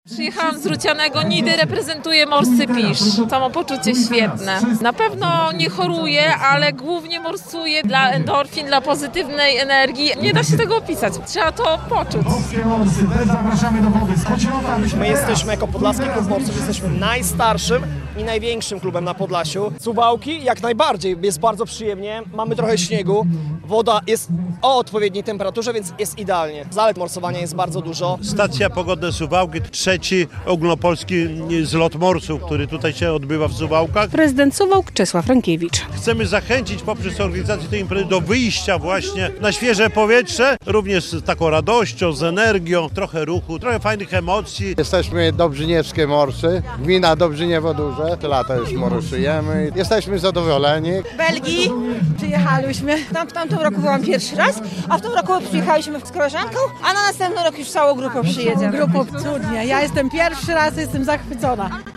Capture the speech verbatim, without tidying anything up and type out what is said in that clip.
Przyjechałam z Rucianego, Nidy, reprezentuję Morscy Pisz. Samopoczucie świetne. Na pewno nie choruję, ale głównie morsuję dla endorfin, dla pozytywnej energii. Nie da się tego opisać, trzeba to poczuć. My jesteśmy jako Podlaski Klub Morsów, jesteśmy najstarszym i największym klubem na Podlasiu. Suwałki jak najbardziej, jest bardzo przyjemnie, mamy trochę śniegu, woda jest o odpowiedniej temperaturze, więc jest idealnie. Zalet morsowania jest bardzo dużo. Stacja Pogodne Suwałki, trzeci ogólnopolski zlot morsów, który tutaj się odbywa w Suwałkach. Prezydent Suwałk Czesław Rankiewicz. Chcemy zachęcić poprzez organizację tej imprezy do wyjścia właśnie na świeże powietrze, również z taką radością, z energią, trochę ruchu, trochę fajnych emocji. Jesteśmy Dobrzyniewskie Morsy, gmina Dobrzyniewo-Duże, te lata już morsujemy, jesteśmy zadowoleni. Belgii przyjechaliśmy, tam w tamtym roku byłam pierwszy raz, a w tym roku przyjechaliśmy z koleżanką, a na następny rok już całą grupą przyjedziemy. Grupą cudnie, ja jestem pierwszy raz, jestem zachwycona.